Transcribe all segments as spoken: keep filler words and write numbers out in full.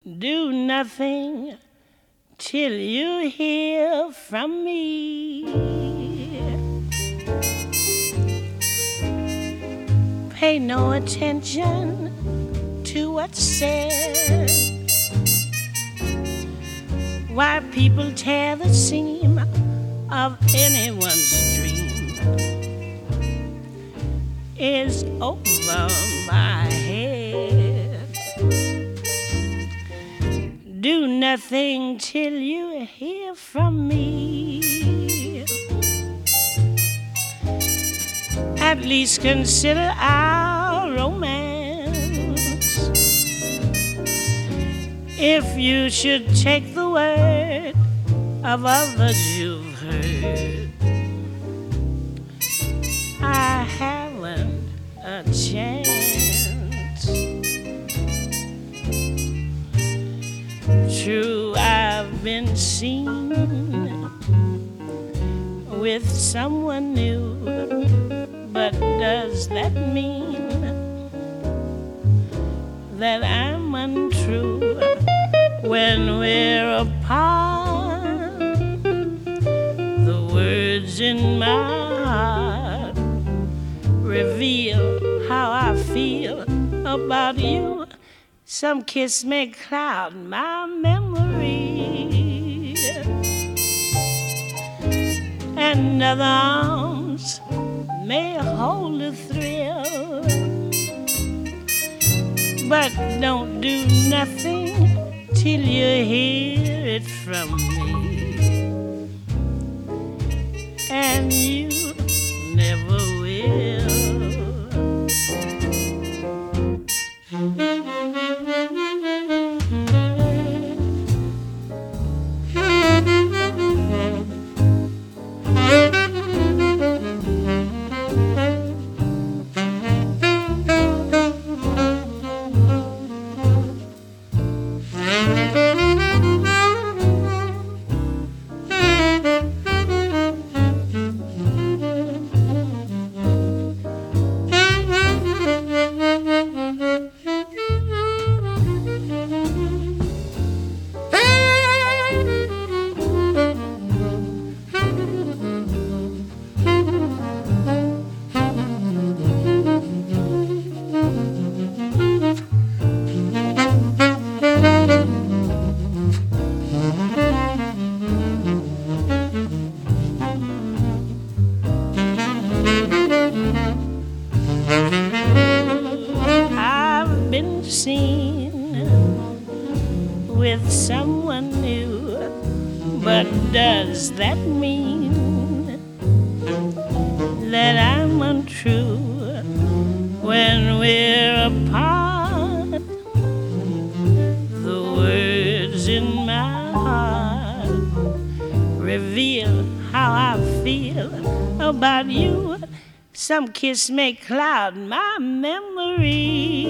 do nothing till you hear from me. Pay no attention to what's said. Why people tear the seam of anyone's dream is over my head. Do nothing till you hear from me. At least consider our romance. If you should take the word of others you've heard, I haven't a chance. True, I've been seen with someone new, but does that mean that I'm untrue? When we're apart, the words in my heart reveal how I feel about you. Some kiss may cloud my memory, and other arms may hold a thrill, but don't do nothing till you hear it from me, and you never will. I've been seen with someone new, but does that mean that I'm untrue? When we're apart, the words in my heart reveal how I feel about you. Some kiss may cloud my memory,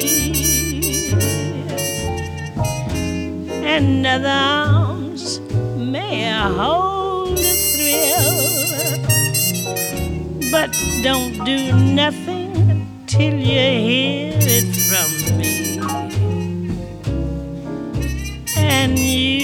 and other arms may hold a thrill, but don't do nothing till you hear it from me, and you